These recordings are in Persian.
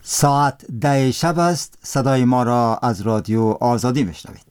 ساعت 10 شب است. صدای ما را از رادیو آزادی میشنوید.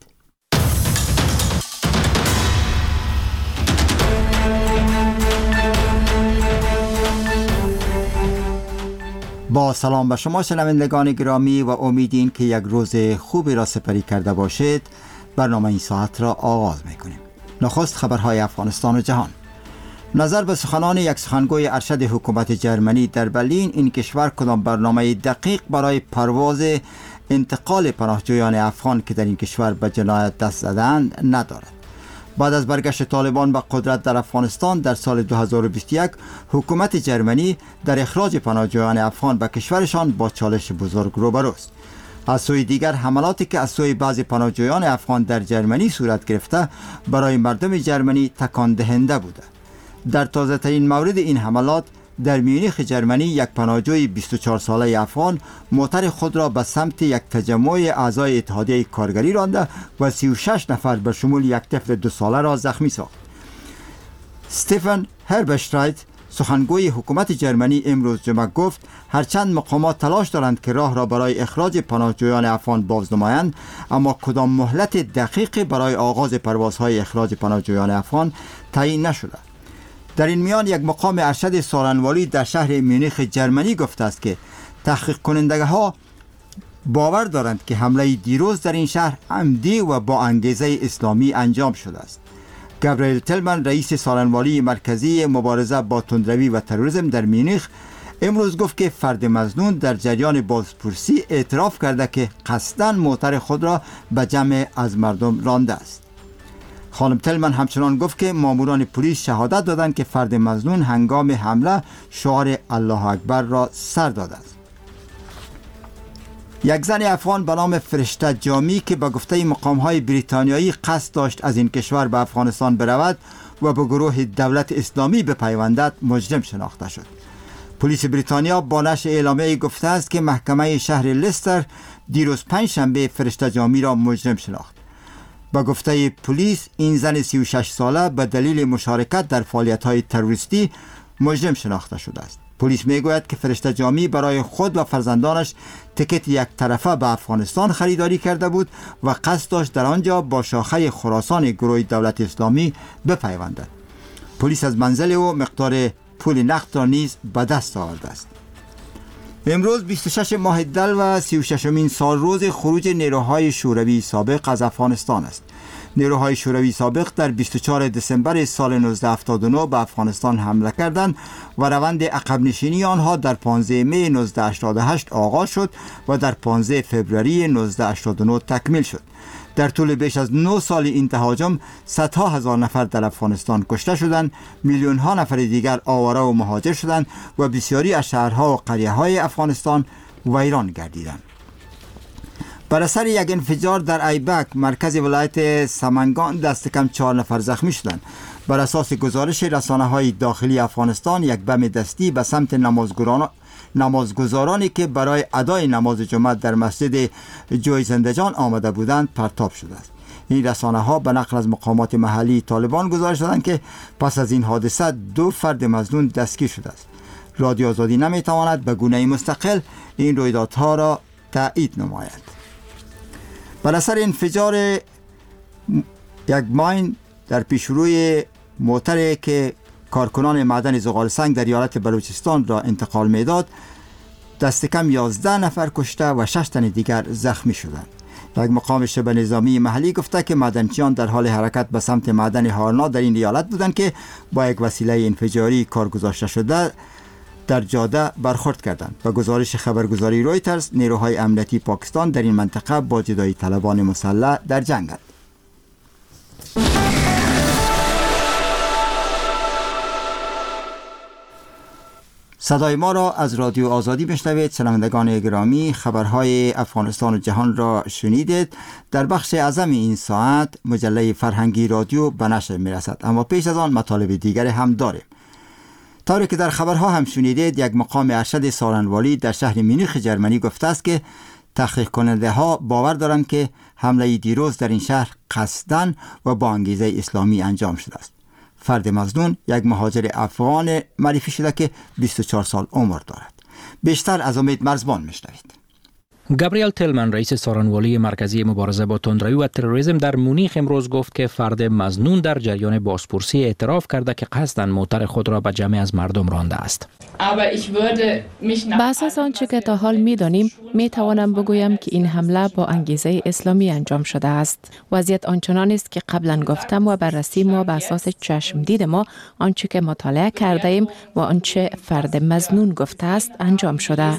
با سلام به شما شنوندگان گرامی و امیدین که یک روز خوبی را سپری کرده باشید. برنامه این ساعت را آغاز میکنیم. نخست خبرهای افغانستان و جهان. نظر به سخنان یک سخنگوی ارشد حکومت جرمنی در برلین، این کشور کدام برنامه دقیق برای پرواز انتقال پناهجویان افغان که در این کشور به جنایت دست زدند ندارد. بعد از برگشت طالبان به قدرت در افغانستان در سال 2021، حکومت جرمنی در اخراج پناهجویان افغان به کشورشان با چالش بزرگ روبروست. از سوی دیگر حملاتی که از سوی بعضی پناهجویان افغان در جرمنی صورت گرفته برای مردم جرمنی تکان دهنده بوده. در تازه ترین مورد این حملات در میونیخ جرمنی، یک پناهجوی 24 ساله افغان موتر خود را به سمت یک تجمع اعضای اتحادیه کارگری رانده و 36 نفر به شمول یک طفل 2 ساله را زخمی ساخت. استفان هربشترايت، سخنگوی حکومت جرمنی، امروز جمعه گفت هرچند مقامات تلاش دارند که راه را برای اخراج پناهجویان افغان باز نمایند، اما کدام مهلت دقیق برای آغاز پروازهای اخراج پناهجویان افغان تعیین نشده. در این میان یک مقام ارشد سالنوالی در شهر میونیخ جرمنی گفته است که تحقیق کننده ها باور دارند که حمله دیروز در این شهر عمدی و با انگیزه اسلامی انجام شده است. گابریل تلمن، رئیس سالنوالی مرکزی مبارزه با تندروی و تروریسم در میونیخ، امروز گفت که فرد مظنون در جریان بازپرسی اعتراف کرده که قصداً موتر خود را به جمع از مردم رانده است. خانم تلمن همچنان گفت که ماموران پلیس شهادت دادند که فرد مظنون هنگام حمله شعار الله اکبر را سر داده است. یک زن افغان به نام فرشته جامی که به گفته مقام‌های بریتانیایی قصد داشت از این کشور به افغانستان برود و به گروه دولت اسلامی بپیوندد، مجرم شناخته شد. پلیس بریتانیا با نشر اعلامیه‌ای گفته است که محکمه شهر لستر دیروز پنجشنبه فرشته جامی را مجرم شناخت. با گفته پلیس، این زن 36 ساله به دلیل مشارکت در فعالیت‌های تروریستی مجرم شناخته شده است. پلیس میگوید که فرشته جامی برای خود و فرزندانش تکت یک طرفه به افغانستان خریداری کرده بود و قصد داشت در آنجا با شاخه خراسان گروه دولت اسلامی بپیوندد. پلیس از منزل او مقدار پول نقد را نیز به دست آورده است. امروز 26 ماه دل و 36مین سال روز خروج نیروهای شوروی سابق از افغانستان است. نیروهای شوروی سابق در 24 دسامبر سال 1979 به افغانستان حمله کردند و روند عقب نشینی آنها در 15 می 1988 آغاز شد و در 15 فوریه 1989 تکمیل شد. در طول بیش از 9 سال این تهاجم صدها هزار نفر در افغانستان کشته شدند، میلیون ها نفر دیگر آواره و مهاجر شدند و بسیاری از شهرها و قریه های افغانستان ویران گردیدند. بر اثر یک انفجار در ایبک، مرکز ولایت سمنگان، دست کم 4 نفر زخمی شدند. بر اساس گزارش رسانه‌های داخلی افغانستان، یک بم دستی به سمت نمازگزارانی که برای ادای نماز جمعه در مسجد جوی زندجان آمده بودند پرتاب شده است. این رسانه‌ها به نقل از مقامات محلی طالبان گزارش دادند که پس از این حادثه 2 فرد مظنون دستگیر شده است. رادیو آزادی نمیتواند به گونه مستقل این رویدادها را تایید نماید. بر اثر انفجار یک ماین در پیشروی موتری که کارکنان معدن زغال سنگ در ایالت بلوچستان را انتقال میداد، دست کم 11 نفر کشته و 6 تن دیگر زخمی شدند. یک مقام شبه نظامی محلی گفته که معدنچیان در حال حرکت به سمت معدن هارنا در این ایالت بودند که با یک وسیله انفجاری کارگذاشته شده در جاده برخورد کردند. به گزارش خبرگزاری رویترز، نیروهای امنیتی پاکستان در این منطقه با جدایی طلبان مسلح در جنگند. صدای ما را از رادیو آزادی بشنوید. شنوندگان گرامی، خبرهای افغانستان و جهان را شنیدید. در بخش اعظم این ساعت مجله فرهنگی رادیو به نشر میرسد، اما پیش از آن مطالب دیگر هم داریم. طوری که در خبرها هم شنیدید، یک مقام ارشد سالنوالی در شهر میونیخ جرمنی گفته است که تحقیق کننده ها باور دارند که حمله دیروز در این شهر قصداً و با انگیزه اسلامی انجام شده است. فرد مظنون یک مهاجر افغان معرفی شده که 24 سال عمر دارد. بیشتر از امید مرزبان میشنوید. گابریل تلمن رئیس سارنوالی مرکزی مبارزه با تندروی و تروریسم در مونیخ امروز گفت که فرد مظنون در جریان بازپرسی اعتراف کرده که قصداً موتر خود را به جمع از مردم رانده است. به اساس آنچه که تا حال می‌دانیم می‌توانم بگویم که این حمله با انگیزه اسلامی انجام شده است. وضعیت آنچنان است که قبلا گفتم و بررسی ما به اساس چشم دید ما آنچه که مطالعه کرده ایم و آنچه فرد مظنون گفته است انجام شده.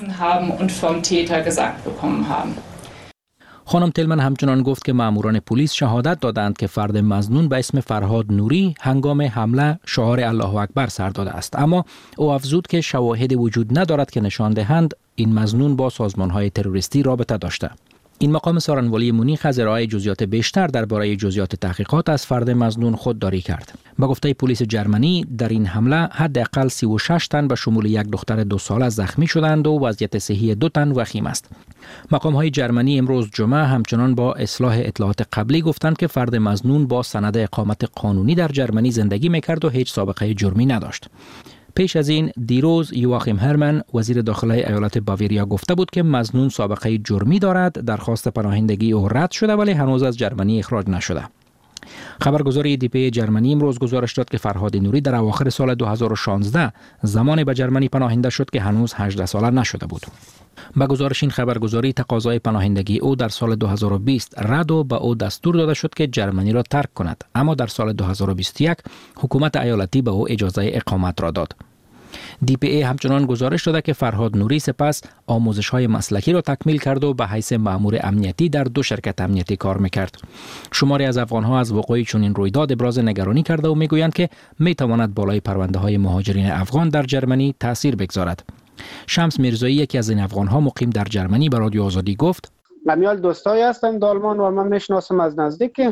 خانم تلمن همچنان گفت که ماموران پلیس شهادت دادند که فرد مظنون به اسم فرهاد نوری هنگام حمله شعار الله اکبر سر داده است، اما او افزود که شواهد وجود ندارد که نشان دهند این مظنون با سازمان‌های تروریستی رابطه داشته. این مقام سارنوالی مونیخ از ارائه جزئیات بیشتر درباره جزئیات تحقیقات از فرد مظنون خودداری کرد. با گفته پلیس جرمنی در این حمله حداقل 36 تن به شمول یک دختر 2 ساله زخمی شدند و وضعیت صحی 2 تن وخیم است. مقام‌های جرمنی امروز جمعه همچنان با اصلاح اطلاعات قبلی گفتند که فرد مظنون با سند اقامت قانونی در جرمنی زندگی می‌کرد و هیچ سابقه جرمی نداشت. پیش از این دیروز یواخیم هرمن وزیر داخله ایالت باواریا گفته بود که مظنون سابقه جرمی دارد. درخواست پناهندگی او رد شده ولی هنوز از جرمنی اخراج نشده. خبرگزاری دیپی جرمنی امروز گزارش داد که فرهاد نوری در اواخر سال 2016 زمانی به جرمنی پناهنده شد که هنوز 18 ساله نشده بود. با گزارش این خبرگزاری تقاضای پناهندگی او در سال 2020 رد و به او دستور داده شد که جرمنی را ترک کند، اما در سال 2021 حکومت ایالتی به او اجازه اقامت را داد. DPA همچنان گزارش داده که فرهاد نوری سپس آموزش‌های مسلکی را تکمیل کرد و به حیث مأمور امنیتی در 2 شرکت امنیتی کار می‌کرد. شماری از افغان‌ها از وقوع چنین رویداد ابراز نگرانی کرده و می‌گویند که می‌تواند بالای پرونده‌های مهاجرین افغان در جرمنی تأثیر بگذارد. شمس میرزایی یکی از این افغان‌ها مقیم در جرمنی به رادیو آزادی گفت: میال دوستایی هستن در آلمان و من میشناسم از نزدیک،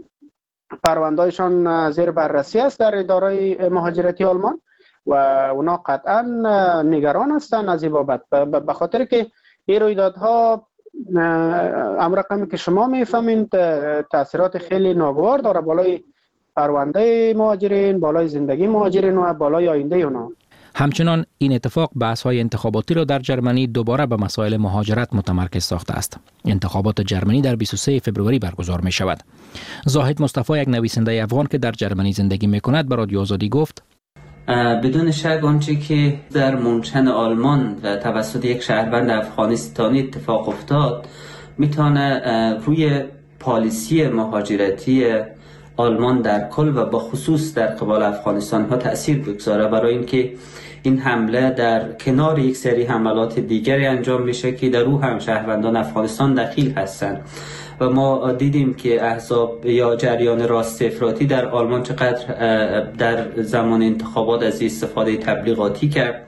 پرونده‌شان زیر بررسی است در اداره مهاجرتی آلمان و اونا قطعا نگران هستن از این بابت، به خاطر که این رویدادها رقمی که شما میفهمین تاثیرات خیلی ناگوار داره بالای پرونده مهاجرین، بالای زندگی مهاجرین و بالای آینده اونا. همچنان این اتفاق بحث‌های انتخاباتی را در جرمنی دوباره به مسائل مهاجرت متمرکز ساخته است. انتخابات جرمنی در 23 فوریه برگزار می شود. زاهد مصطفی یک نویسنده افغان که در جرمنی زندگی می کند به رادیو آزادی گفت: بدون شک آنچه که در منشن آلمان و توسط یک شهروند افغانستانی اتفاق افتاد میتونه روی پالیسی مهاجرتی آلمان در کل و با خصوص در قبال افغانستان ها تأثیر بگذاره، برای اینکه این حمله در کنار یک سری حملات دیگری انجام میشه که در او هم شهروندان افغانستان دخیل هستند و ما دیدیم که احزاب یا جریان راست افراطی در آلمان چقدر در زمان انتخابات از استفاده تبلیغاتی کرد.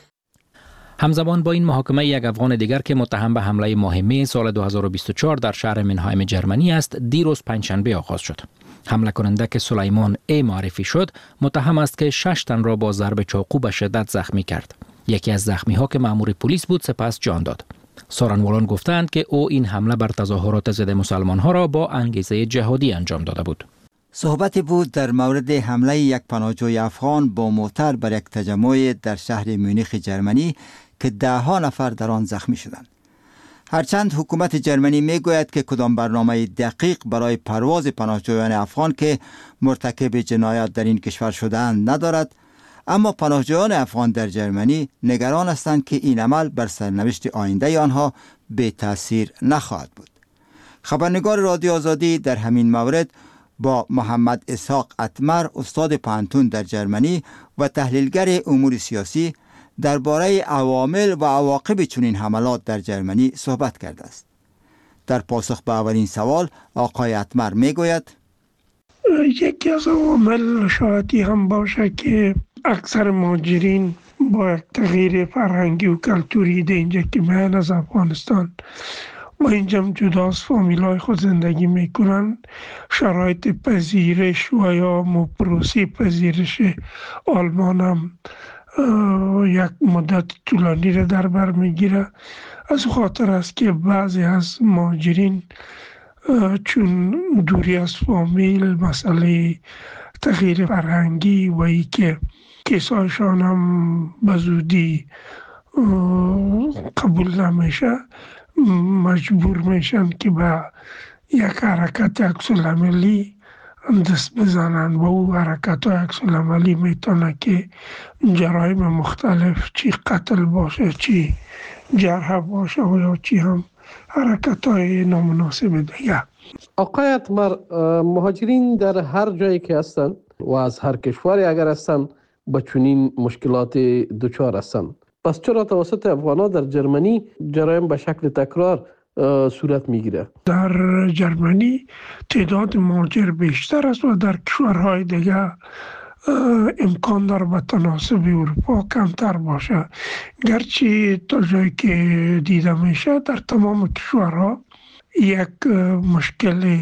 همزمان با این محاکمه یک افغان دیگر که متهم به حمله ماه می سال 2024 در شهر منهایم جرمنی است دیروز پنجشنبه آغاز شد. حمله کننده که سلیمان ای معرفی شد متهم است که 6 تن را با ضرب چاقو به شدت زخمی کرد. یکی از زخمی ها که مأمور پلیس بود سپس جان داد. سارنوالان گفتند که او این حمله بر تظاهرات ضد مسلمان ها را با انگیزه جهادی انجام داده بود. صحبتی بود در مورد حمله یک پناهجوی افغان با موتر بر یک تجمع در شهر مونیخ جرمنی که 10 نفر در آن زخمی شدند. هرچند حکومت جرمنی میگوید که کدام برنامه دقیق برای پرواز پناهجویان افغان که مرتکب جنایات در این کشور شده‌اند ندارد، اما پناهجویان افغان در جرمنی نگران هستند که این عمل بر سرنوشت آینده آنها بی تأثیر نخواهد بود. خبرنگار رادیو آزادی در همین مورد با محمد اسحاق اتمر استاد پانتون در جرمنی و تحلیلگر امور سیاسی درباره عوامل و عواقب چنین حملات در جرمنی صحبت کرده است. در پاسخ به اولین سوال آقای اتمر میگوید: یکی از عوامل شاید هم باشه که اکثر مهاجرین با تغییر فرهنگی و کلتوری ده اینجا که میان از افغانستان و اینجا جدا از فامیلای خود زندگی میکنن، شرایط پذیرش و یا پروسه پذیرش آلمان هم یک مدت طولانی را در بر میگیره. از خاطر است که بعضی از مهاجرین چون دوری از فامیل، مسئله تغییر فرهنگی و ای که کیسایشان هم به زودی قبول نمیشه، مجبور میشن که به یک حرکت عکس العملی دست بزنن و او حرکت های عکس العملی میتونه که جرایم مختلف، چی قتل باشه، چی جرح باشه و یا چی هم حرکت های نامناسب دیگه. آقای اتمر، مهاجرین در هر جایی که هستند و از هر کشوری اگر هستند به چنین مشکلات دچار هستند، پس چرا توسط افغان‌ها در جرمنی جرایم به شکل تکرار صورت میگیره؟ در جرمنی تعداد مهاجر بیشتر است و در کشورهای دیگه امکان داره به تناسب اروپا کمتر باشه. گرچه تا جایی که دیده میشه در تمام کشورها یک مشکل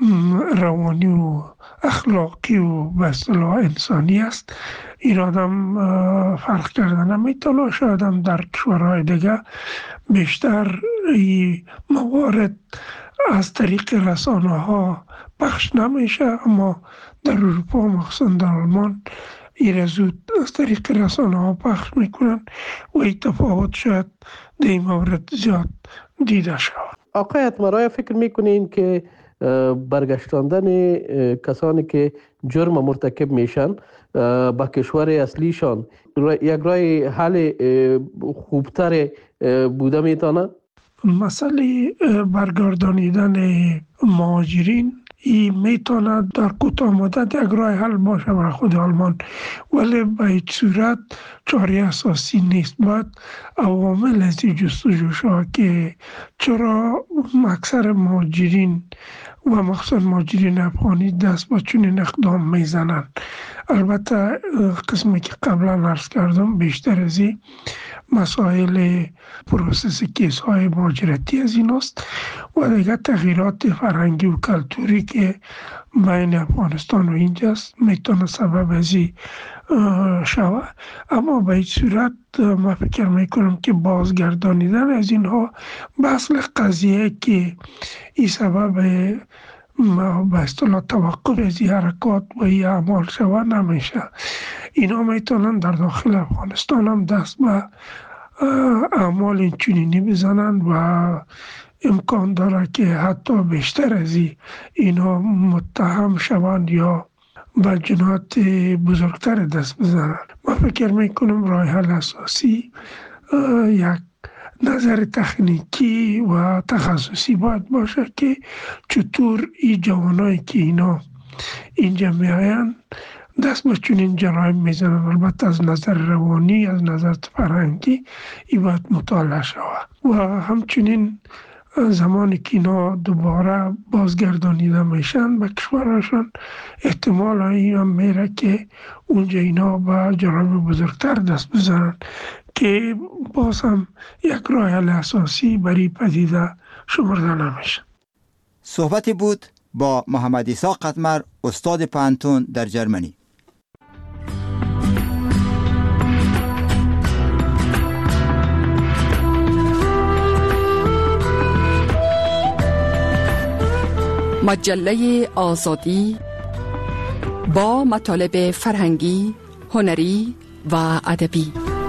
روانی و اخلاقی و به اصطلاح انسانی است. این آدم فرق کرده نمیتونه. شاید هم در کشورهای دیگه بیشتر این موارد از طریق رسانه ها پخش نمیشه، اما در اروپا مخصوصا در آلمان این زود از طریق رسانه ها پخش میکنن و این تفاوت شاید در این مورد زیاد دیده شود. آقای اتمر، فکر میکنین که برگشتاندن کسانی که جرم مرتکب میشن به کشور اصلیشان یک راه حل خوبتر بوده میتونه؟ مسئله برگردانیدن مهاجرین این میتونه در کوتاه مدت یک راه حل باشه برای خود آلمان، ولی به هیچ صورت چاره اساسی نیست. باید عوامل از جستجو شود که چرا اکثر مهاجرین و مخصوصا مهاجرین افغانی دست به چنین اقدام میزنن. البته قسمی که قبلا عرض کردم بیشتر از این مسائل پروسس کیس های مهاجرتی از این است و دیگه تغییرات فرهنگی و کلتوری که بین افغانستان و اینجاست میتونه سبب از این شود. اما به هیچ صورت من فکر میکنم که بازگردانیدن از اینها به اصل قضیه که این سبب به اصطلاح توقف از این حرکات و این اعمال شود نمیشه. اینا میتونن در داخل افغانستان هم دست به اعمال اینچنینی بزنن و امکان داره که حتی بیشتر از اینا متهم شوند یا به جنایت بزرگتر دست بزنن. من فکر میکنم راه حل اساسی یک نظر تکنیکی و تخصصی باید باشه که چطور این جوانایی که اینا اینجا میاین دست به چنین جرایم میزنن. البته از نظر روانی، از نظر فرهنگی این باید مطالعه شود و همچنین زمانی که اینا دوباره بازگردانیده میشن به کشورشان احتمال این هم میره که اونجا اینا به جرایم بزرگتر دست بزنن که باز هم یک راه حل اساسی برای پدیده شمرده نمیشه. صحبتی بود با محمد اسحاق اتمر، استاد پانتون در جرمنی. مجله آزادی با مطالب فرهنگی، هنری و ادبی.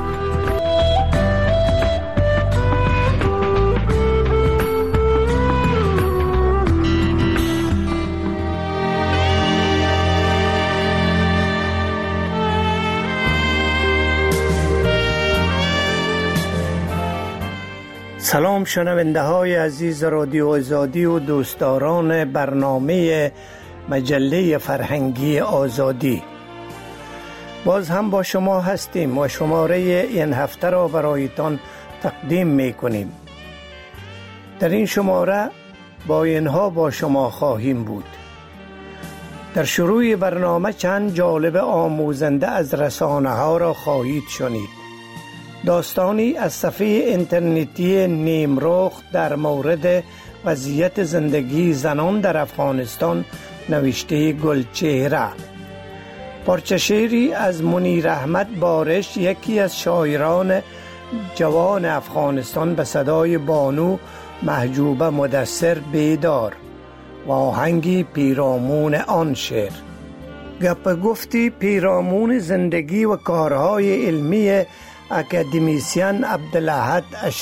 سلام شنونده های عزیز رادیو آزادی و دوستداران برنامه مجله فرهنگی آزادی. باز هم با شما هستیم و شماره این هفته را برایتان تقدیم می کنیم. در این شماره با اینها با شما خواهیم بود. در شروع برنامه چند جالب آموزنده از رسانه ها را خواهید شنید. داستانی از صفحه اینترنتی نیمرخ در مورد وضعیت زندگی زنان در افغانستان نوشته گلچهره. پارچه شعری از منیر احمد بارش، یکی از شاعران جوان افغانستان، به صدای بانو محجوبه مدثر بیدار و آهنگی پیرامون آن شعر. گپ گفتی پیرامون زندگی و کارهای علمی اکادمیسین عبدالاحد